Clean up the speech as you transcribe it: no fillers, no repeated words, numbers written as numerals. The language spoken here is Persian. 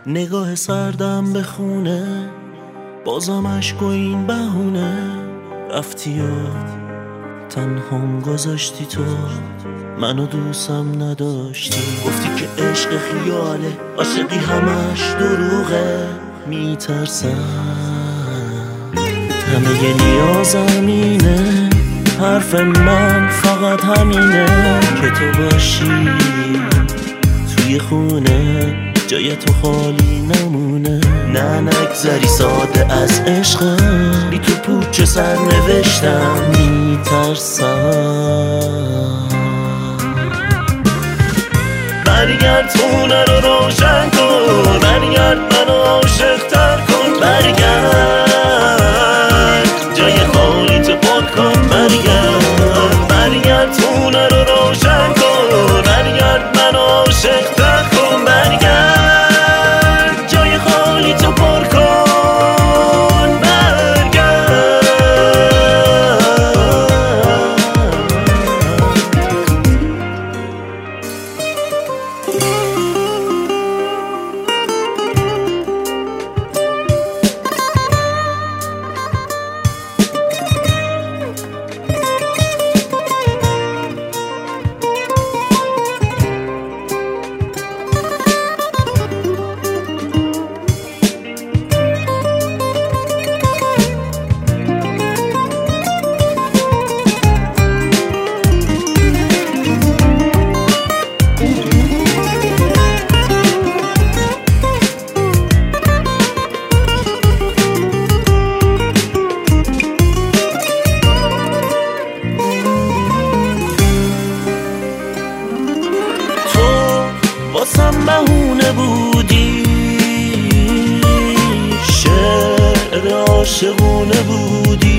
نگاه سردم به خونه، بازم عشق و این بهونه. رفتی و تنهام گذاشتی، تو منو دوستم نداشتی. گفتی که عشق خیاله، عاشقی همش دروغه. میترسم همه نیازم اینه، حرف من فقط همینه که تو باشی توی خونه، جای تو خالی نمونه. نه نگذری ساده از عشقم، بی تو پوچ سر نوشتم. میترسم برگرد خونه رو روشن کن، برگرد منو عاشق تر کن. برگرد جای خالی تو پر کن. برگرد خونه رو روشن کن، برگرد منو عاشق تر کن. برگرد جای خالی تو پر کن. واسم بهونه بودی، شعر عاشقونه بودی.